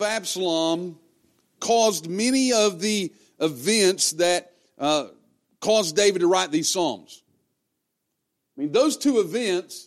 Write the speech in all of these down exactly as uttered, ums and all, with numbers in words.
Absalom caused many of the events that uh, caused David to write these Psalms. I mean, those two events,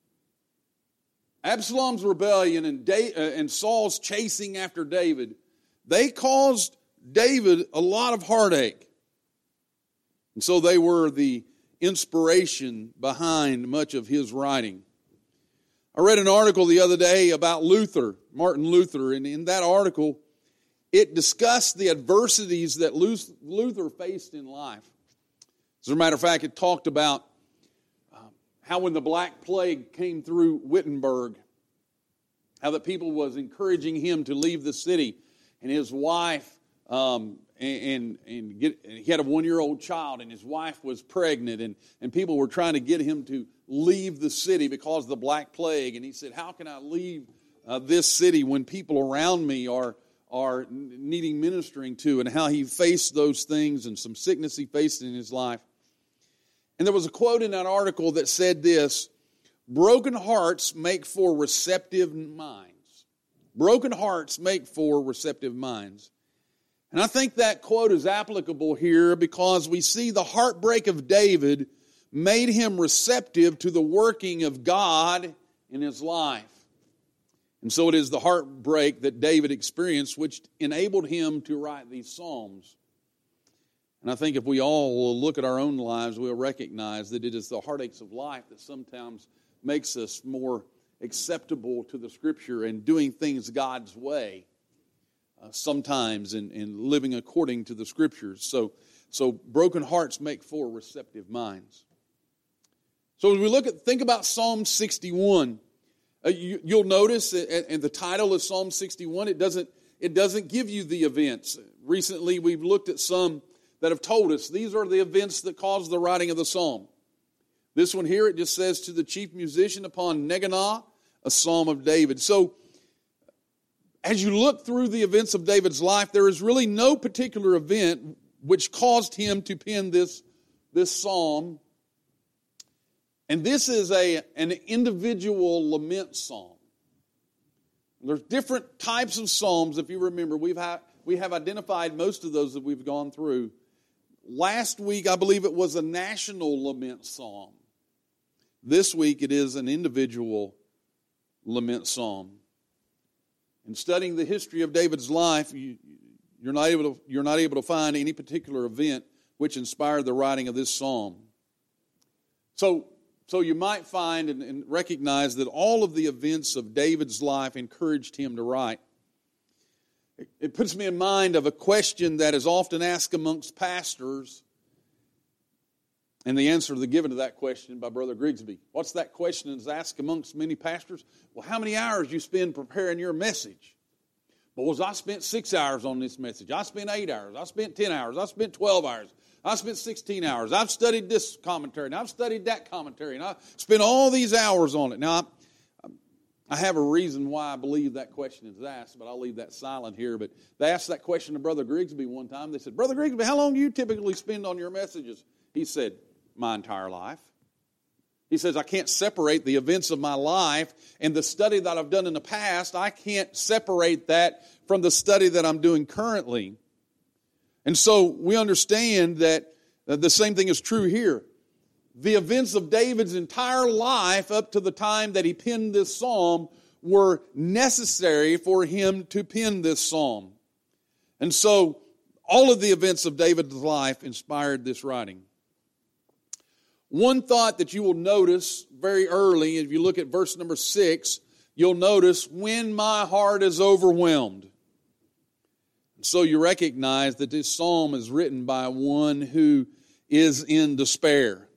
Absalom's rebellion and, da- uh, and Saul's chasing after David, they caused David a lot of heartache. And so they were the inspiration behind much of his writing. I read an article the other day about Luther, Martin Luther, and in that article, it discussed the adversities that Luther faced in life. As a matter of fact, it talked about um, how when the Black Plague came through Wittenberg, how the people was encouraging him to leave the city, and his wife, um, and, and, and get, he had a one-year-old child, and his wife was pregnant, and, and people were trying to get him to leave the city because of the Black Plague. And he said, how can I leave uh, this city when people around me are are needing ministering to, and how he faced those things and some sickness he faced in his life. And there was a quote in that article that said this: broken hearts make for receptive minds. Broken hearts make for receptive minds. And I think that quote is applicable here because we see the heartbreak of David made him receptive to the working of God in his life. And so it is the heartbreak that David experienced which enabled him to write these Psalms. And I think if we all will look at our own lives, we'll recognize that it is the heartaches of life that sometimes makes us more acceptable to the Scripture and doing things God's way, uh, sometimes in, in living according to the Scriptures. So, so broken hearts make for receptive minds. So as we look at, think about Psalm sixty-one. Uh, you, you'll notice, in the title of Psalm sixty-one, it doesn't, it doesn't give you the events. Recently, we've looked at some that have told us these are the events that caused the writing of the psalm. This one here, it just says, to the chief musician upon Neganah, a psalm of David. So, as you look through the events of David's life, there is really no particular event which caused him to pen this, this psalm. And this is a, an individual lament psalm. There's different types of psalms. If you remember, we've had, we have identified most of those that we've gone through. Last week, I believe it was a national lament psalm. This week, it is an individual lament psalm. In studying the history of David's life, you, you're not able to, you're not able to find any particular event which inspired the writing of this psalm. So, So you might find and, and recognize that all of the events of David's life encouraged him to write. It, it puts me in mind of a question that is often asked amongst pastors, and the answer to given to that question by Brother Grigsby. What's that question that's asked amongst many pastors? Well, how many hours do you spend preparing your message? Well, I spent six hours on this message. I spent eight hours. I spent ten hours. I spent twelve hours. I spent sixteen hours. I've studied this commentary, and I've studied that commentary, and I've spent all these hours on it. Now, I, I have a reason why I believe that question is asked, but I'll leave that silent here. But they asked that question to Brother Grigsby one time. They said, Brother Grigsby, how long do you typically spend on your messages? He said, my entire life. He says, I can't separate the events of my life and the study that I've done in the past. I can't separate that from the study that I'm doing currently. And so we understand that the same thing is true here. The events of David's entire life up to the time that he penned this psalm were necessary for him to pen this psalm. And so all of the events of David's life inspired this writing. One thought that you will notice very early, if you look at verse number six, you'll notice, when my heart is overwhelmed. So you recognize that this psalm is written by one who is in despair.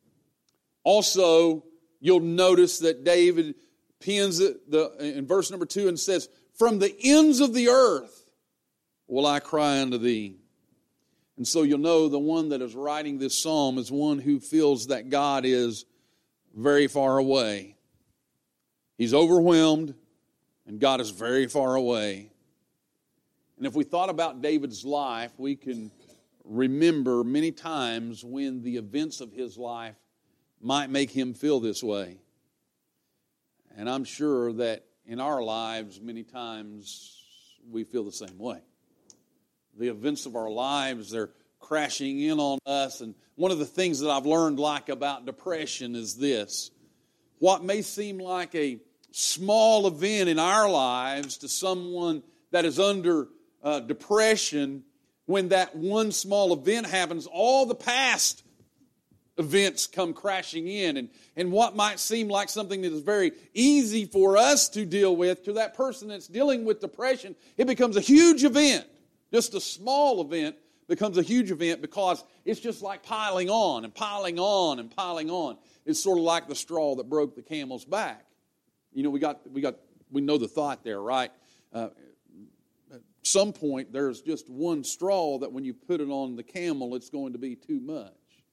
Also, you'll notice that David pens it the, in verse number two and says, from the ends of the earth will I cry unto thee. And so you'll know the one that is writing this psalm is one who feels that God is very far away. He's overwhelmed, and God is very far away. And if we thought about David's life, we can remember many times when the events of his life might make him feel this way. And I'm sure that in our lives, many times we feel the same way. The events of our lives, they're crashing in on us. And one of the things that I've learned like about depression is this. What may seem like a small event in our lives to someone that is under uh, depression, when that one small event happens, all the past events come crashing in. And, and what might seem like something that is very easy for us to deal with, to that person that's dealing with depression, it becomes a huge event. Just a small event becomes a huge event because it's just like piling on and piling on and piling on. It's sort of like the straw that broke the camel's back. You know, we got we got we know the thought there, right? Uh, at some point, there's just one straw that when you put it on the camel, it's going to be too much.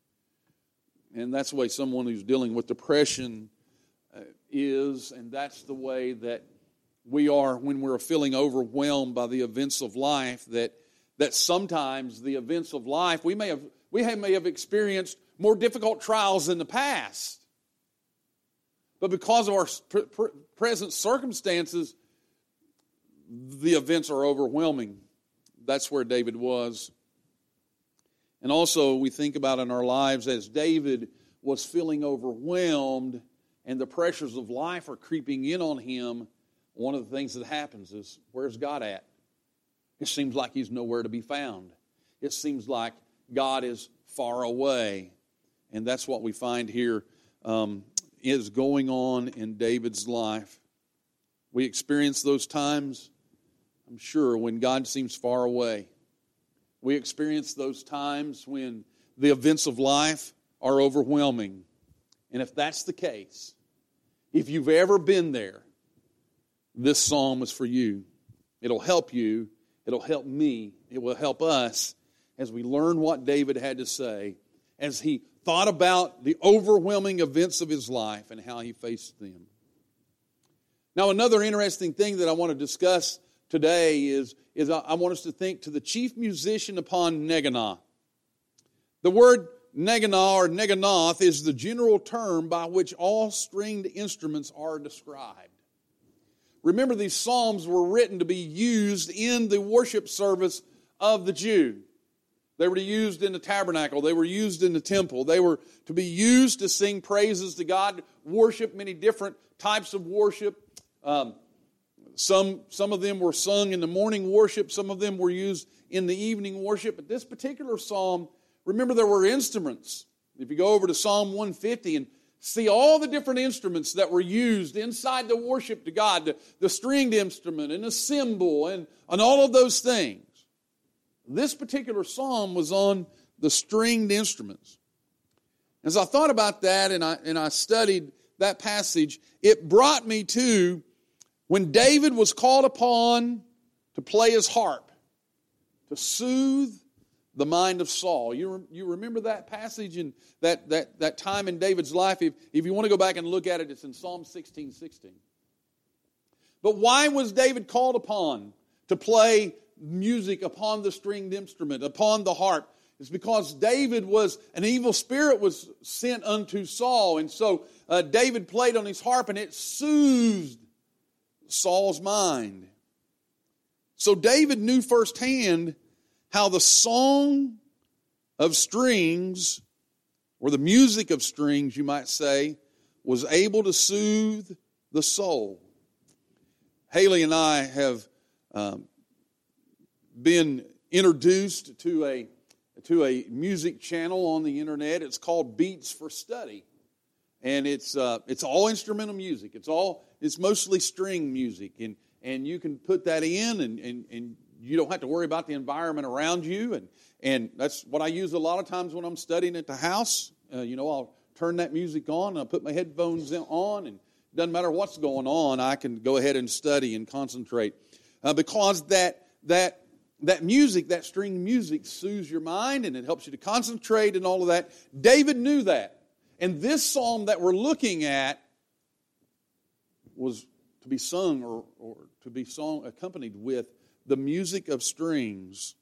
And that's the way someone who's dealing with depression uh, is, and that's the way that we are when we're feeling overwhelmed by the events of life, that that sometimes the events of life, we may have we have, may have experienced more difficult trials in the past. But because of our pr- pr- present circumstances, the events are overwhelming. That's where David was. And also we think about in our lives as David was feeling overwhelmed and the pressures of life are creeping in on him, one of the things that happens is, where's God at? It seems like he's nowhere to be found. It seems like God is far away. And that's what we find here um, is going on in David's life. We experience those times, I'm sure, when God seems far away. We experience those times when the events of life are overwhelming. And if that's the case, if you've ever been there, this psalm is for you. It'll help you. It'll help me. It will help us as we learn what David had to say as he thought about the overwhelming events of his life and how he faced them. Now, another interesting thing that I want to discuss today is, is I want us to think to the chief musician upon Neganoth. The word Neganoth or Neganoth is the general term by which all stringed instruments are described. Remember, these psalms were written to be used in the worship service of the Jew. They were used in the tabernacle. They were used in the temple. They were to be used to sing praises to God, worship, many different types of worship. Um, some, some of them were sung in the morning worship. Some of them were used in the evening worship. But this particular psalm, remember, there were instruments. If you go over to Psalm one fifty and see all the different instruments that were used inside the worship to God, the, the stringed instrument and the cymbal and, and all of those things. This particular psalm was on the stringed instruments. As I thought about that and I, and I studied that passage, it brought me to when David was called upon to play his harp, to soothe the mind of Saul. You, re, you remember that passage and that, that, that time in David's life? If, if you want to go back and look at it, it's in Psalm sixteen sixteen. But why was David called upon to play music upon the stringed instrument, upon the harp? It's because David was, an evil spirit was sent unto Saul. And so uh, David played on his harp and it soothed Saul's mind. So David knew firsthand how the song of strings, or the music of strings, you might say, was able to soothe the soul. Haley and I have um, been introduced to a to a music channel on the internet. It's called Beats for Study, and it's uh, it's all instrumental music. It's all it's mostly string music, and and you can put that in, and and and you don't have to worry about the environment around you, and and that's what I use a lot of times when I'm studying at the house. Uh, you know, I'll turn that music on, and I'll put my headphones on, and it doesn't matter what's going on, I can go ahead and study and concentrate uh, because that that. That music, that string music, soothes your mind and it helps you to concentrate and all of that. David knew that. And this psalm that we're looking at was to be sung or, or to be song accompanied with the music of strings.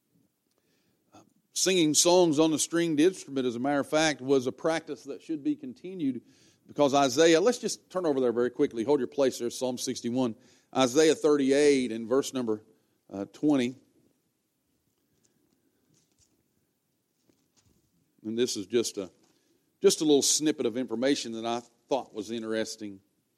Singing songs on a stringed instrument, as a matter of fact, was a practice that should be continued because Isaiah, let's just turn over there very quickly. Hold your place there, Psalm sixty-one. Isaiah thirty-eight and verse number uh, twenty. And this is just a just a little snippet of information that I thought was interesting.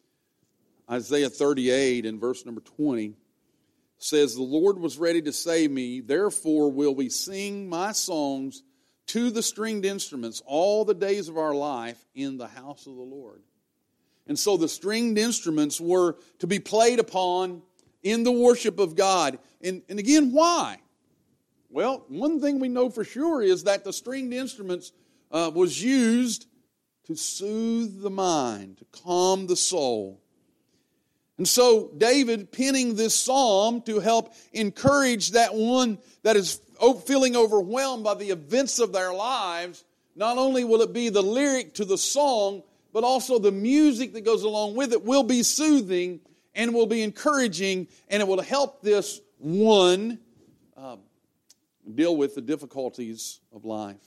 Isaiah thirty-eight and verse number twenty says, "The Lord was ready to save me, therefore will we sing my songs to the stringed instruments all the days of our life in the house of the Lord." And so the stringed instruments were to be played upon in the worship of God. And, and again, why? Well, one thing we know for sure is that the stringed instruments uh, was used to soothe the mind, to calm the soul. And so David penning this psalm to help encourage that one that is feeling overwhelmed by the events of their lives, not only will it be the lyric to the song, but also the music that goes along with it will be soothing and will be encouraging, and it will help this one uh, deal with the difficulties of life.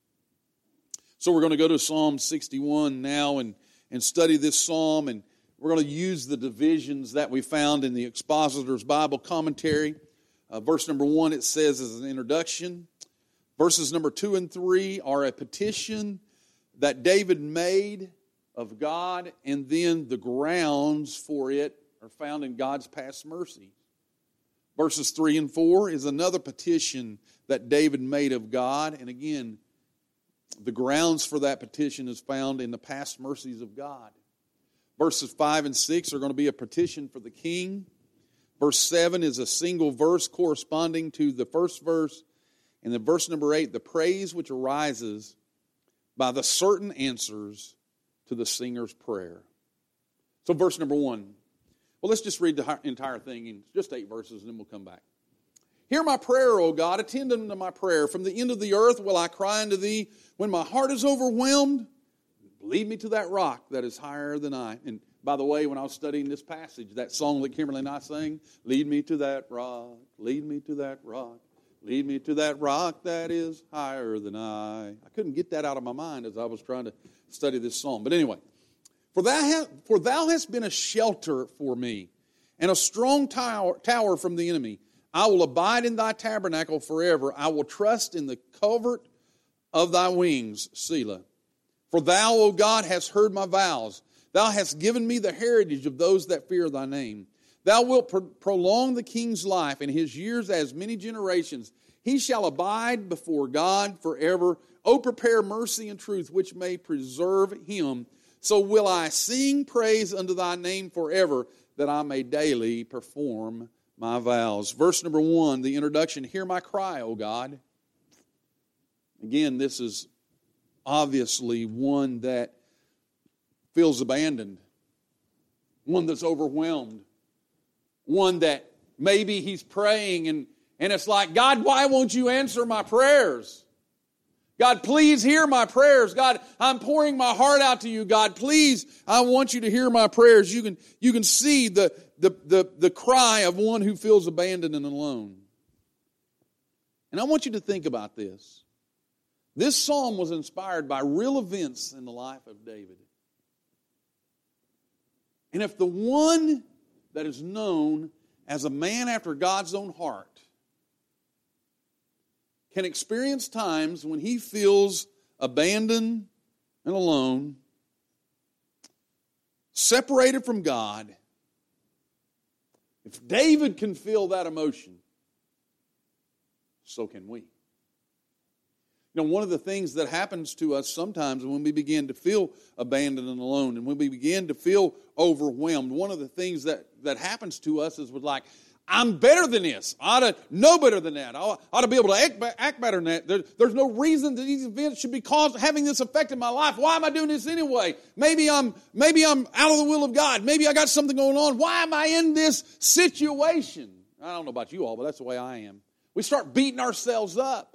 So we're going to go to Psalm sixty-one now and, and study this psalm, and we're going to use the divisions that we found in the Expositor's Bible Commentary. Uh, verse number one, it says as an introduction. Verses number two and three are a petition that David made of God, and then the grounds for it are found in God's past mercy. Verses three and four is another petition that David made of God, and again, the grounds for that petition is found in the past mercies of God. Verses five and six are going to be a petition for the king. Verse seven is a single verse corresponding to the first verse. And then verse number eight, the praise which arises by the certain answers to the singer's prayer. So verse number one. Well, let's just read the entire thing in just eight verses and then we'll come back. "Hear my prayer, O God, attend unto my prayer. From the end of the earth will I cry unto thee. When my heart is overwhelmed, lead me to that rock that is higher than I." And by the way, when I was studying this passage, that song that Kimberly and I sang, "Lead me to that rock, lead me to that rock, lead me to that rock that is higher than I." I couldn't get that out of my mind as I was trying to study this song. But anyway, For thou, hast, for thou hast been a shelter for me, and a strong tower, tower from the enemy. I will abide in thy tabernacle forever. I will trust in the covert of thy wings, Selah. For thou, O God, hast heard my vows. Thou hast given me the heritage of those that fear thy name. Thou wilt pro- prolong the king's life, and his years as many generations. He shall abide before God forever. O prepare mercy and truth, which may preserve him. So will I sing praise unto thy name forever, that I may daily perform my vows. Verse number one, the introduction. "Hear my cry, O God." Again, this is obviously one that feels abandoned, one that's overwhelmed, one that maybe he's praying and, and it's like, "God, why won't you answer my prayers? God, please hear my prayers. God, I'm pouring my heart out to you. God, please, I want you to hear my prayers." You can, you can see the, the, the, the cry of one who feels abandoned and alone. And I want you to think about this. This psalm was inspired by real events in the life of David. And if the one that is known as a man after God's own heart can experience times when he feels abandoned and alone, separated from God, if David can feel that emotion, so can we. You know, one of the things that happens to us sometimes when we begin to feel abandoned and alone, and when we begin to feel overwhelmed, one of the things that, that happens to us is with like, "I'm better than this. I ought to know better than that. I ought to be able to act, act better than that. There, there's no reason that these events should be caused, having this effect in my life. Why am I doing this anyway? Maybe I'm, maybe I'm out of the will of God. Maybe I got something going on. Why am I in this situation?" I don't know about you all, but that's the way I am. We start beating ourselves up.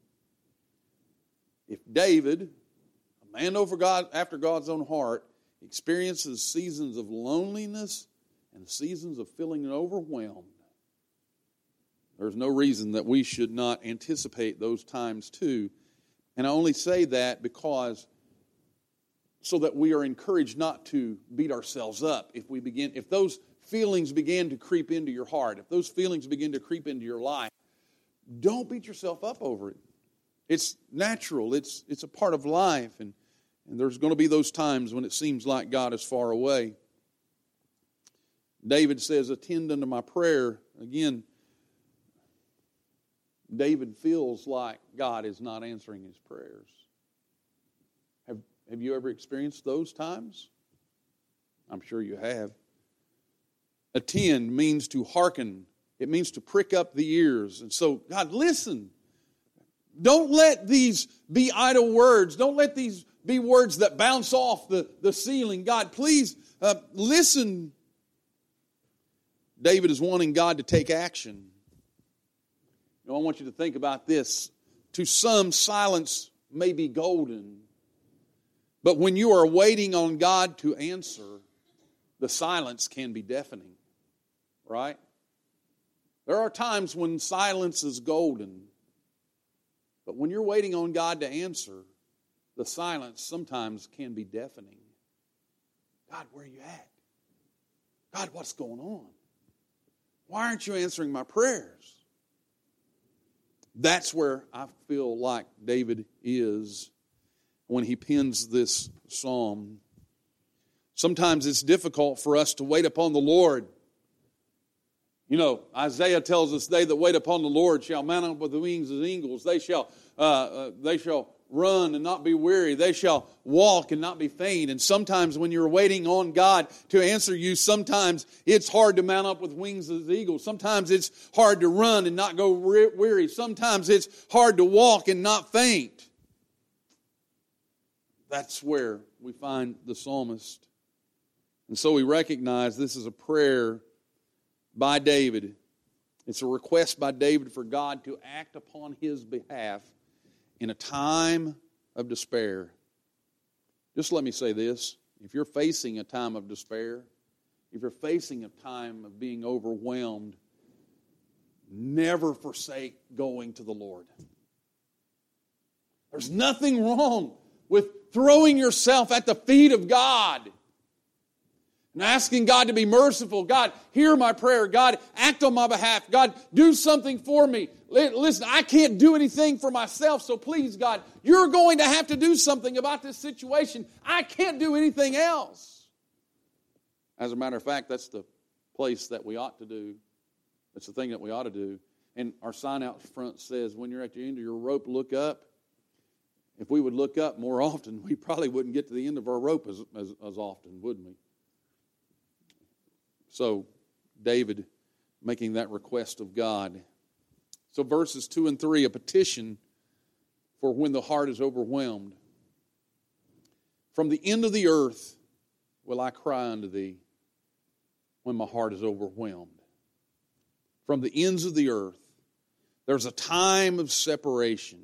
If David, a man over God, after God's own heart, experiences seasons of loneliness and seasons of feeling overwhelmed, there's no reason that we should not anticipate those times too. And I only say that because so that we are encouraged not to beat ourselves up if we begin, if those feelings begin to creep into your heart, if those feelings begin to creep into your life, don't beat yourself up over it. It's natural. It's, it's a part of life. And, and there's going to be those times when it seems like God is far away. David says, attend unto my prayer. Again, David feels like God is not answering his prayers. Have, have you ever experienced those times? I'm sure you have. Attend means to hearken. It means to prick up the ears. And so, God, listen. Don't let these be idle words. Don't let these be words that bounce off the, the ceiling. God, please uh, listen. David is wanting God to take action. You know, I want you to think about this. To some, silence may be golden. But when you are waiting on God to answer, the silence can be deafening. Right? There are times when silence is golden. But when you're waiting on God to answer, the silence sometimes can be deafening. God, where are you at? God, what's going on? Why aren't you answering my prayers? That's where I feel like David is when he pens this psalm. Sometimes it's difficult for us to wait upon the Lord. You know, Isaiah tells us, they that wait upon the Lord shall mount up with the wings as eagles. They shall, uh, uh, they shall run and not be weary. They shall walk and not be faint. And sometimes when you're waiting on God to answer you, sometimes it's hard to mount up with wings as eagles. Sometimes it's hard to run and not go weary. Sometimes it's hard to walk and not faint. That's where we find the psalmist. And so we recognize this is a prayer by David. It's a request by David for God to act upon his behalf in a time of despair. Just let me say this. If you're facing a time of despair, if you're facing a time of being overwhelmed, never forsake going to the Lord. There's nothing wrong with throwing yourself at the feet of God and asking God to be merciful. God, hear my prayer. God, act on my behalf. God, do something for me. Listen, I can't do anything for myself, so please, God, you're going to have to do something about this situation. I can't do anything else. As a matter of fact, that's the place that we ought to do. That's the thing that we ought to do. And our sign out front says, when you're at the end of your rope, look up. If we would look up more often, we probably wouldn't get to the end of our rope as, as, as often, wouldn't we? So, David making that request of God. So verses two and three, a petition for when the heart is overwhelmed. From the end of the earth will I cry unto thee when my heart is overwhelmed. From the ends of the earth, there's a time of separation.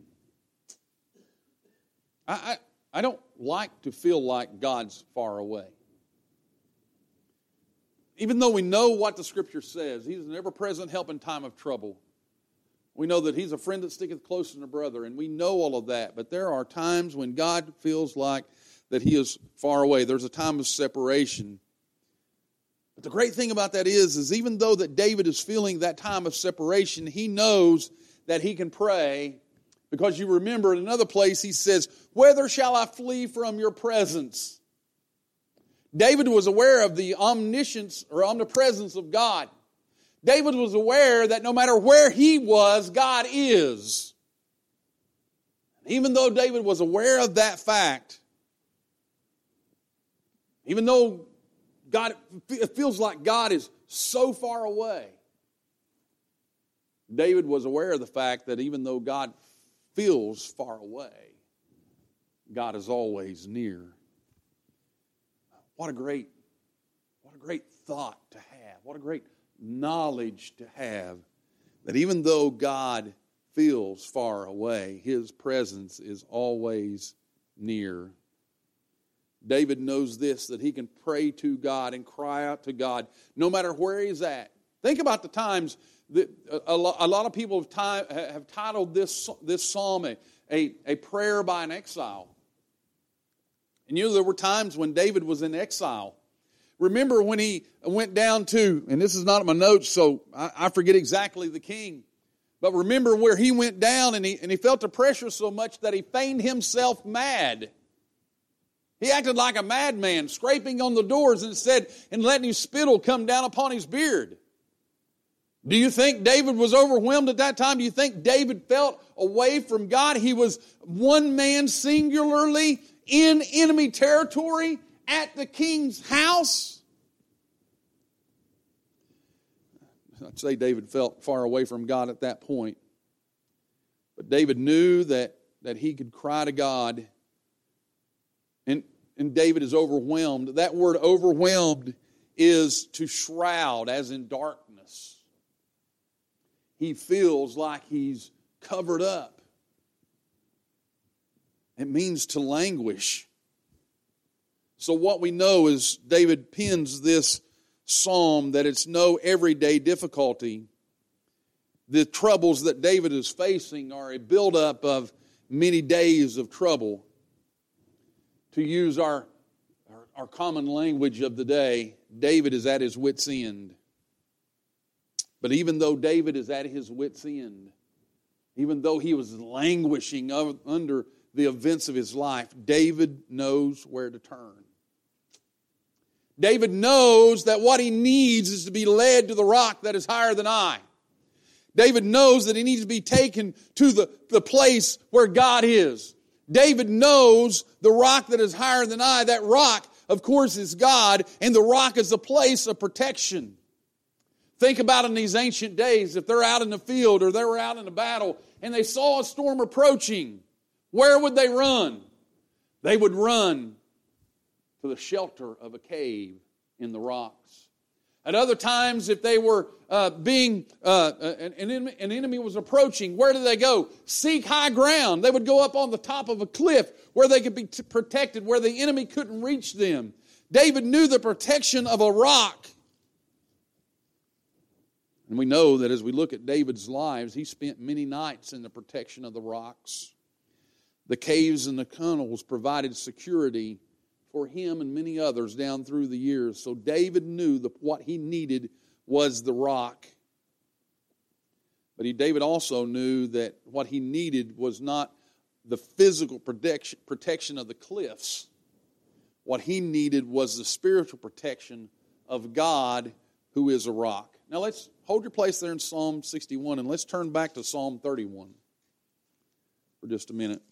I, I, I don't like to feel like God's far away. Even though we know what the Scripture says, He's an ever-present help in time of trouble. We know that He's a friend that sticketh closer than a brother, and we know all of that. But there are times when God feels like that He is far away. There's a time of separation. But the great thing about that is, is even though that David is feeling that time of separation, he knows that he can pray. Because you remember in another place he says, "Whither shall I flee from your presence?" David was aware of the omniscience or omnipresence of God. David was aware that no matter where he was, God is. Even though David was aware of that fact, even though God, it feels like God is so far away, David was aware of the fact that even though God feels far away, God is always near. What a great, what a great thought to have. What a great knowledge to have. That even though God feels far away, His presence is always near. David knows this, that he can pray to God and cry out to God no matter where he's at. Think about the times that a lot of people have titled this, this psalm a, a, a prayer by an exile. And you know, there were times when David was in exile, remember when he went down to, and this is not in my notes, so I, I forget exactly the king, but remember where he went down and he, and he felt the pressure so much that he feigned himself mad. He acted like a madman, scraping on the doors and said, and letting his spittle come down upon his beard. Do you think David was overwhelmed at that time? Do you think David felt away from God? He was one man singularly in enemy territory at the king's house. I'd say David felt far away from God at that point. But David knew that, that he could cry to God. And, and David is overwhelmed. That word overwhelmed is to shroud, as in darkness. He feels like he's covered up. It means to languish. So what we know is David pens this psalm that it's no everyday difficulty. The troubles that David is facing are a buildup of many days of trouble. To use our, our, our common language of the day, David is at his wit's end. But even though David is at his wit's end, even though he was languishing under the events of his life, David knows where to turn. David knows that what he needs is to be led to the rock that is higher than I. David knows that he needs to be taken to the, the place where God is. David knows the rock that is higher than I. That rock, of course, is God, and the rock is a place of protection. Think about in these ancient days, if they're out in the field or they were out in a battle and they saw a storm approaching, where would they run? They would run to the shelter of a cave in the rocks. At other times, if they were uh, being, uh, an, an enemy was approaching, where did they go? Seek high ground. They would go up on the top of a cliff where they could be t- protected, where the enemy couldn't reach them. David knew the protection of a rock. And we know that as we look at David's lives, he spent many nights in the protection of the rocks. The caves and the tunnels provided security for him and many others down through the years. So David knew that what he needed was the rock. But he, David also knew that what he needed was not the physical protection, protection of the cliffs. What he needed was the spiritual protection of God, who is a rock. Now let's hold your place there in Psalm sixty-one and let's turn back to Psalm thirty-one for just a minute.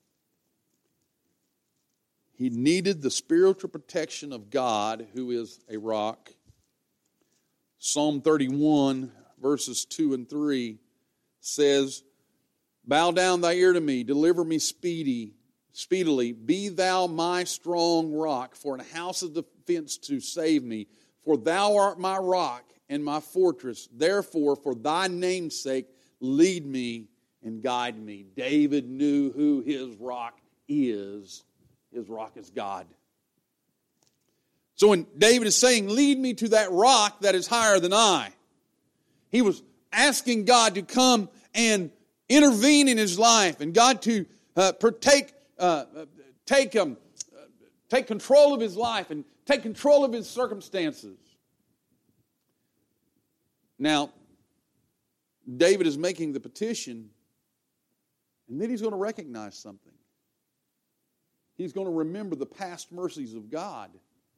He needed the spiritual protection of God, who is a rock. Psalm thirty-one, verses two and three says, "Bow down thy ear to me, deliver me speedy, speedily. Be thou my strong rock, for an house of defense to save me. For thou art my rock and my fortress. Therefore, for thy name's sake, lead me and guide me." David knew who his rock is. His rock is God. So when David is saying, lead me to that rock that is higher than I, he was asking God to come and intervene in his life, and God to uh, partake, uh, take, um, uh, take control of his life and take control of his circumstances. Now, David is making the petition, and then he's going to recognize something. He's going to remember the past mercies of God.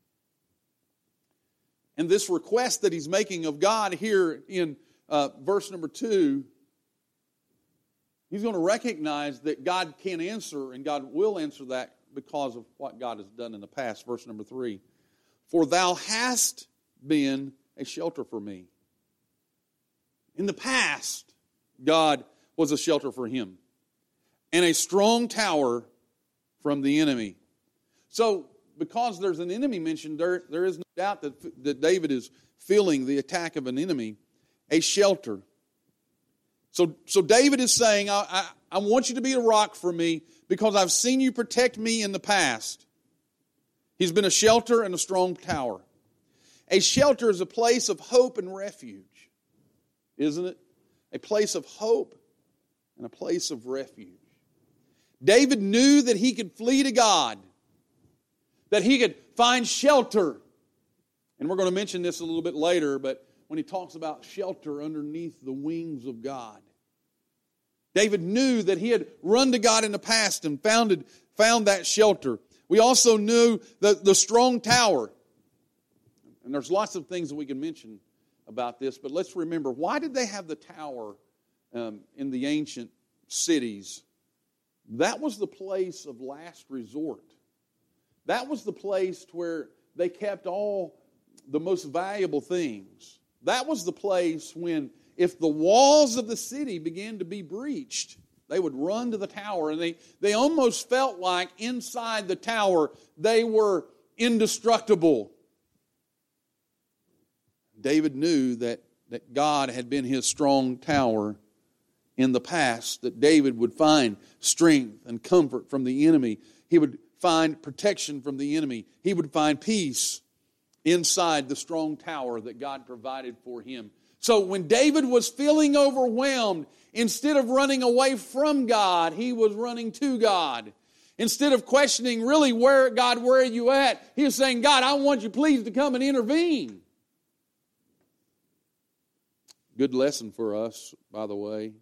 And this request that he's making of God here in uh, verse number two, he's going to recognize that God can answer, and God will answer that because of what God has done in the past. Verse number three, "For thou hast been a shelter for me." In the past, God was a shelter for him, and a strong tower from the enemy. So, because there's an enemy mentioned, there, there is no doubt that, that David is feeling the attack of an enemy, a shelter. So, so David is saying, I, I, I want you to be a rock for me because I've seen you protect me in the past. He's been a shelter and a strong tower. A shelter is a place of hope and refuge, isn't it? A place of hope and a place of refuge. David knew that he could flee to God, that he could find shelter And we're going to mention this a little bit later, but when he talks about shelter underneath the wings of God. David knew that he had run to God in the past and founded, found that shelter. We also knew the, the strong tower. And there's lots of things that we can mention about this, but let's remember, why did they have the tower um, in the ancient cities? That was the place of last resort. That was the place where they kept all the most valuable things. That was the place when, if the walls of the city began to be breached, they would run to the tower, and they, they almost felt like inside the tower they were indestructible. David knew that, that God had been his strong tower in the past, that David would find strength and comfort from the enemy. He would find protection from the enemy. He would find peace inside the strong tower that God provided for him. So when David was feeling overwhelmed, instead of running away from God, he was running to God. Instead of questioning, really, where, God, where are you at? He was saying, God, I want you please to come and intervene. Good lesson for us, by the way.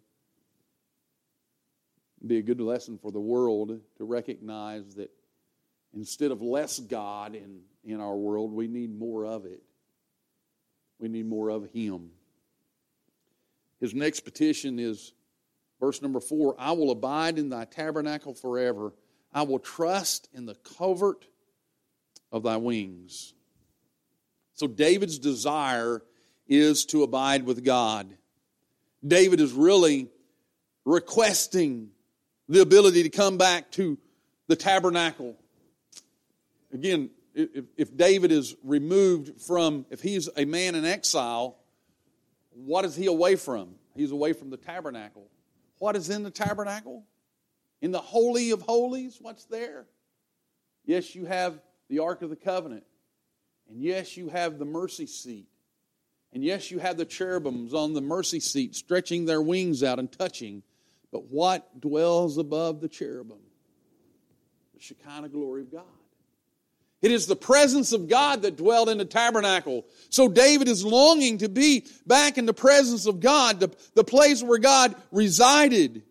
It'd be a good lesson for the world to recognize that instead of less God in, in our world, we need more of it. We need more of Him. His next petition is verse number four. I will abide in thy tabernacle forever. I will trust in the covert of thy wings. So David's desire is to abide with God. David is really requesting the ability to come back to the tabernacle. Again, if, if David is removed from, if he's a man in exile, what is he away from? He's away from the tabernacle. What is in the tabernacle? In the Holy of Holies, what's there? Yes, you have the Ark of the Covenant. And yes, you have the mercy seat. And yes, you have the cherubims on the mercy seat stretching their wings out and touching. But what dwells above the cherubim? The Shekinah glory of God. It is the presence of God that dwelled in the tabernacle. So David is longing to be back in the presence of God, the, the place where God resided.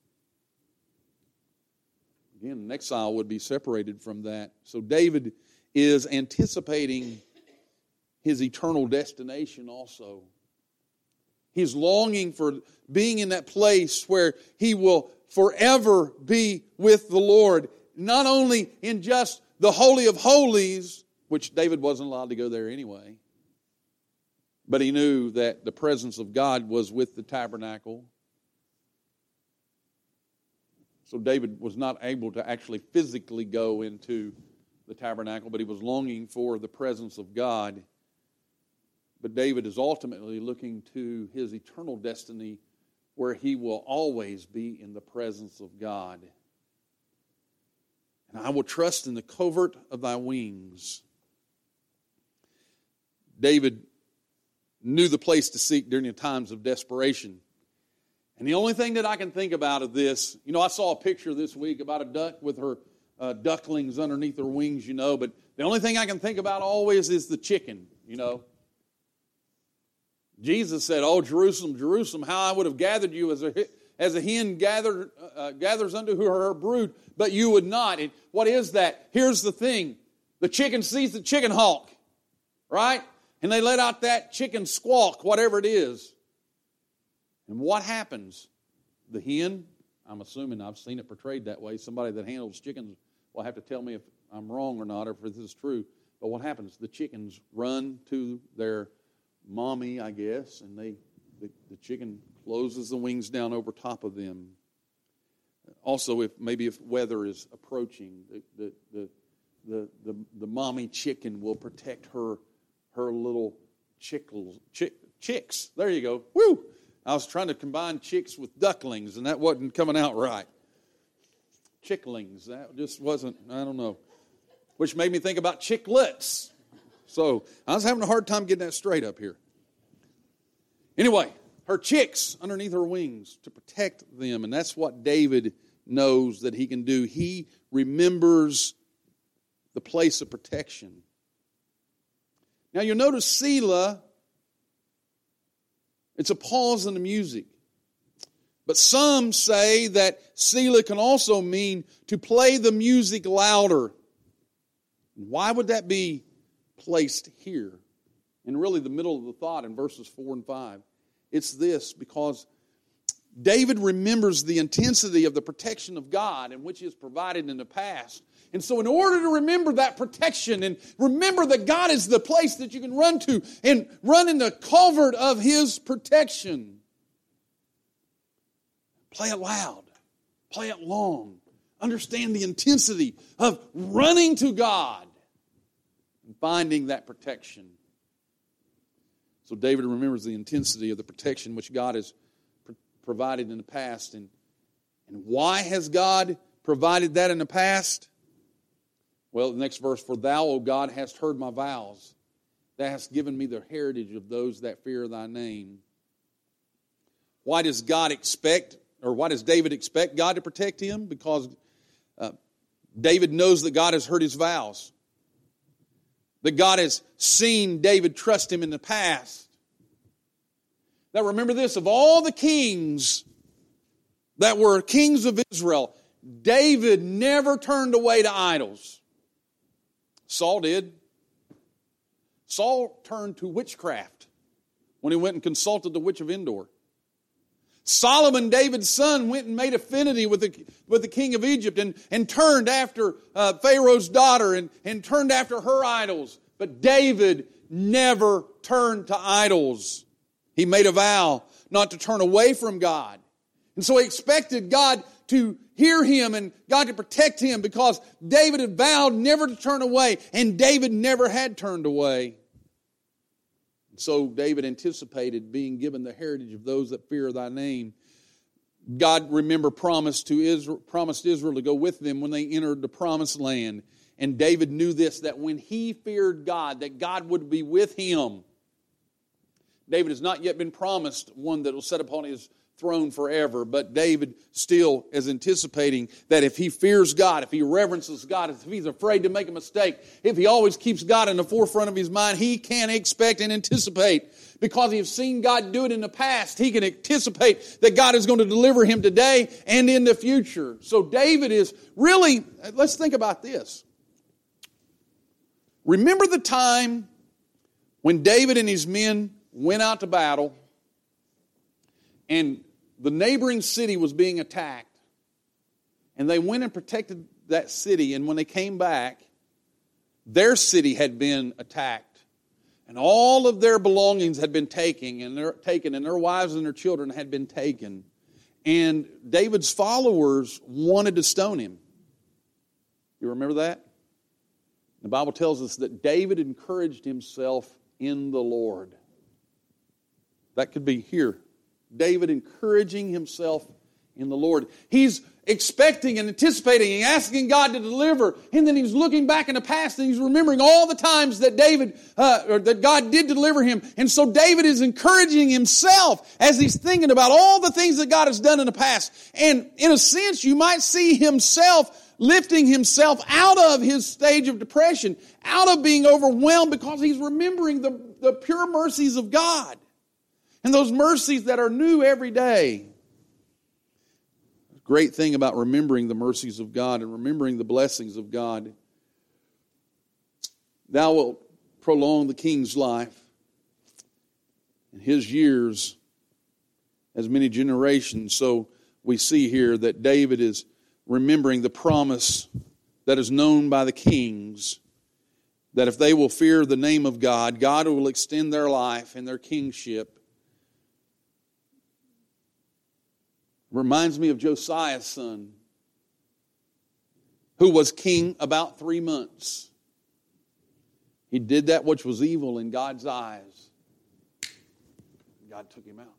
Again, an exile would be separated from that. So David is anticipating his eternal destination also. He's longing for being in that place where he will forever be with the Lord. Not only in just the Holy of Holies, which David wasn't allowed to go there anyway, but he knew that the presence of God was with the tabernacle. So David was not able to actually physically go into the tabernacle, but he was longing for the presence of God. But David is ultimately looking to his eternal destiny where he will always be in the presence of God. And I will trust in the covert of thy wings. David knew the place to seek during the times of desperation. And the only thing that I can think about of this, you know, I saw a picture this week about a duck with her uh, ducklings underneath her wings, you know, but the only thing I can think about always is the chicken, you know. Jesus said, "Oh, Jerusalem, Jerusalem, how I would have gathered you as a as a hen gathered, uh, gathers unto her, her brood, but you would not." And what is that? Here's the thing. The chicken sees the chicken hawk, right? And they let out that chicken squawk, whatever it is. And what happens? The hen, I'm assuming I've seen it portrayed that way. Somebody that handles chickens will have to tell me if I'm wrong or not, or if this is true. But what happens? The chickens run to their mommy, I guess, and they the, the chicken closes the wings down over top of them. Also, if maybe if weather is approaching, the the the the, the, the mommy chicken will protect her her little chickles, chick, chicks. There you go. Woo! I was trying to combine chicks with ducklings, and that wasn't coming out right. Chicklings, that just wasn't, I don't know. Which made me think about chicklets. So I was having a hard time getting that straight up here. Anyway, her chicks underneath her wings to protect them. And that's what David knows that he can do. He remembers the place of protection. Now you'll notice Selah, it's a pause in the music. But some say that Selah can also mean to play the music louder. Why would that be placed here? In really the middle of the thought in verses four and five. It's this, because David remembers the intensity of the protection of God in which He has provided in the past. And so in order to remember that protection and remember that God is the place that you can run to and run in the culvert of His protection, play it loud. Play it long. Understand the intensity of running to God and finding that protection. So David remembers the intensity of the protection which God has pr- provided in the past. And, and why has God provided that in the past? Well, the next verse, for thou, O God, hast heard my vows. Thou hast given me the heritage of those that fear thy name. Why does God expect, or why does David expect God to protect him? Because uh, David knows that God has heard his vows. That God has seen David trust Him in the past. Now remember this, of all the kings that were kings of Israel, David never turned away to idols. Saul did. Saul turned to witchcraft when he went and consulted the witch of Endor. Solomon, David's son, went and made affinity with the, with the king of Egypt and, and turned after uh, Pharaoh's daughter and, and turned after her idols. But David never turned to idols. He made a vow not to turn away from God. And so he expected God to hear him and God to protect him because David had vowed never to turn away, and David never had turned away. So David anticipated being given the heritage of those that fear thy name. God, remember, promised to Israel, promised Israel to go with them when they entered the promised land. And David knew this, that when he feared God, that God would be with him. David has not yet been promised one that will sit upon his throne forever, but David still is anticipating that if he fears God, if he reverences God, if he's afraid to make a mistake, if he always keeps God in the forefront of his mind, he can expect and anticipate. Because he has seen God do it in the past, he can anticipate that God is going to deliver him today and in the future. So David is really, let's think about this. Remember the time when David and his men went out to battle and the neighboring city was being attacked, and they went and protected that city, and when they came back, their city had been attacked, and all of their belongings had been taken, and their, taken, and their wives and their children had been taken, and David's followers wanted to stone him. You remember that? The Bible tells us that David encouraged himself in the Lord. That could be here. David encouraging himself in the Lord. He's expecting and anticipating and asking God to deliver. And then he's looking back in the past and he's remembering all the times that David, uh, or that God did deliver him. And so David is encouraging himself as he's thinking about all the things that God has done in the past. And in a sense, you might see himself lifting himself out of his stage of depression, out of being overwhelmed, because he's remembering the, the pure mercies of God. And those mercies that are new every day. The great thing about remembering the mercies of God and remembering the blessings of God. Thou wilt prolong the king's life and his years as many generations. So we see here that David is remembering the promise that is known by the kings, that if they will fear the name of God, God will extend their life and their kingship. Reminds me of Josiah's son, who was king about three months. He did that which was evil in God's eyes. God took him out.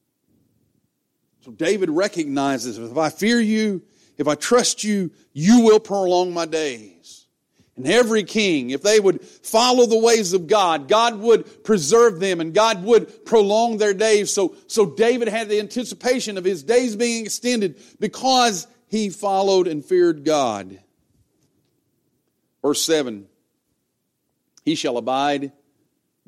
So David recognizes, if I fear you, if I trust you, you will prolong my days. And every king, if they would follow the ways of God, God would preserve them and God would prolong their days. So, so David had the anticipation of his days being extended because he followed and feared God. Verse seven, he shall abide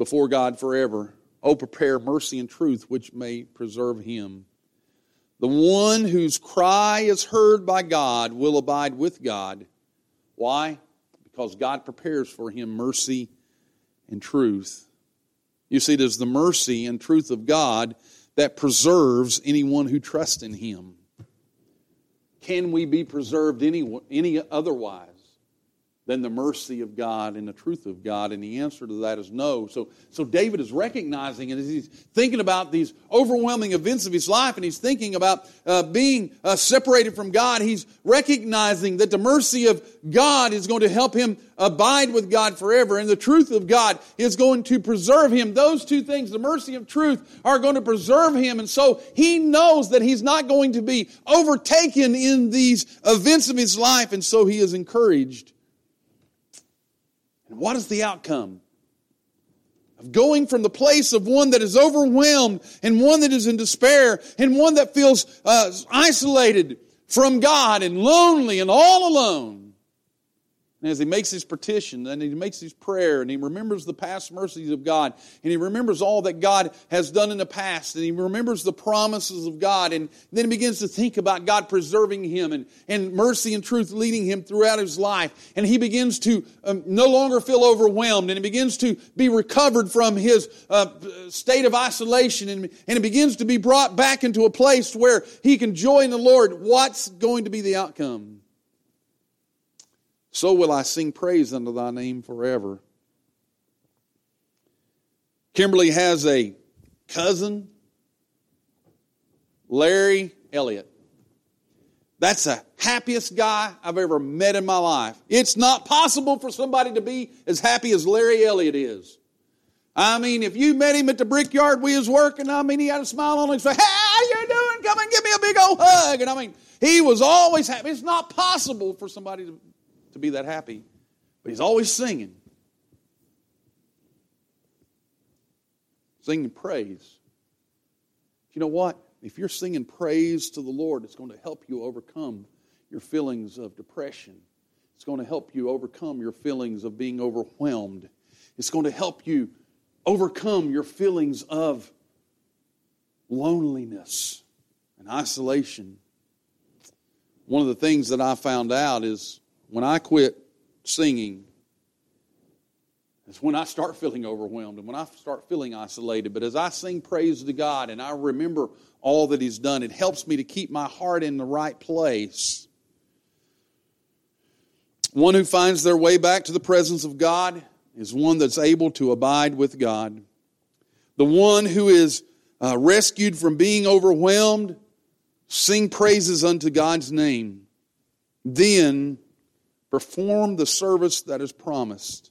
before God forever. Oh, prepare mercy and truth, which may preserve him. The one whose cry is heard by God will abide with God. Why? Because God prepares for him mercy and truth. You see, it is the mercy and truth of God that preserves anyone who trusts in him. Can we be preserved any, any otherwise than the mercy of God and the truth of God? And the answer to that is no. So, so David is recognizing, and as he's thinking about these overwhelming events of his life, and he's thinking about uh, being uh, separated from God, he's recognizing that the mercy of God is going to help him abide with God forever, and the truth of God is going to preserve him. Those two things, the mercy and truth, are going to preserve him. And so he knows that he's not going to be overtaken in these events of his life, and so he is encouraged. And what is the outcome of going from the place of one that is overwhelmed and one that is in despair and one that feels uh, isolated from God and lonely and all alone? And as he makes his petition and he makes his prayer and he remembers the past mercies of God and he remembers all that God has done in the past and he remembers the promises of God, and then he begins to think about God preserving him and, and mercy and truth leading him throughout his life, and he begins to um, no longer feel overwhelmed, and he begins to be recovered from his uh, state of isolation, and, and he begins to be brought back into a place where he can join the Lord. What's going to be the outcome? So will I sing praise unto thy name forever. Kimberly has a cousin, Larry Elliott. That's the happiest guy I've ever met in my life. It's not possible for somebody to be as happy as Larry Elliott is. I mean, if you met him at the brickyard we was working, I mean, he had a smile on his face. Hey, how you doing? Come and give me a big old hug. And I mean, he was always happy. It's not possible for somebody to to be that happy, but he's always singing. Singing praise. You know what? If you're singing praise to the Lord, it's going to help you overcome your feelings of depression. It's going to help you overcome your feelings of being overwhelmed. It's going to help you overcome your feelings of loneliness and isolation. One of the things that I found out is when I quit singing, it's when I start feeling overwhelmed and when I start feeling isolated. But as I sing praise to God and I remember all that he's done, it helps me to keep my heart in the right place. One who finds their way back to the presence of God is one that's able to abide with God. The one who is uh, rescued from being overwhelmed, sing praises unto God's name. Then perform the service that is promised.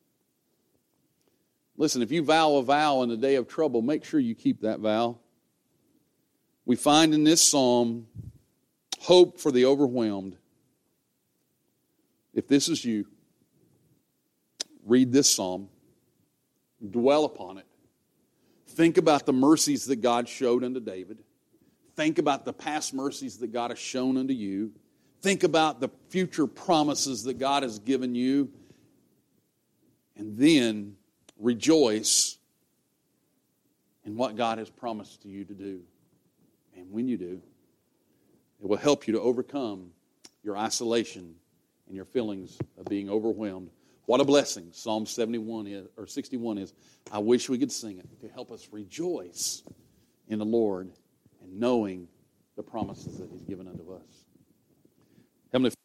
Listen, if you vow a vow in the day of trouble, make sure you keep that vow. We find in this psalm hope for the overwhelmed. If this is you, read this psalm, dwell upon it. Think about the mercies that God showed unto David. Think about the past mercies that God has shown unto you. Think about the future promises that God has given you. And then rejoice in what God has promised to you to do. And when you do, it will help you to overcome your isolation and your feelings of being overwhelmed. What a blessing Psalm seventy-one is, or sixty-one is. I wish we could sing it to help us rejoice in the Lord and knowing the promises that he's given unto us. Heavenly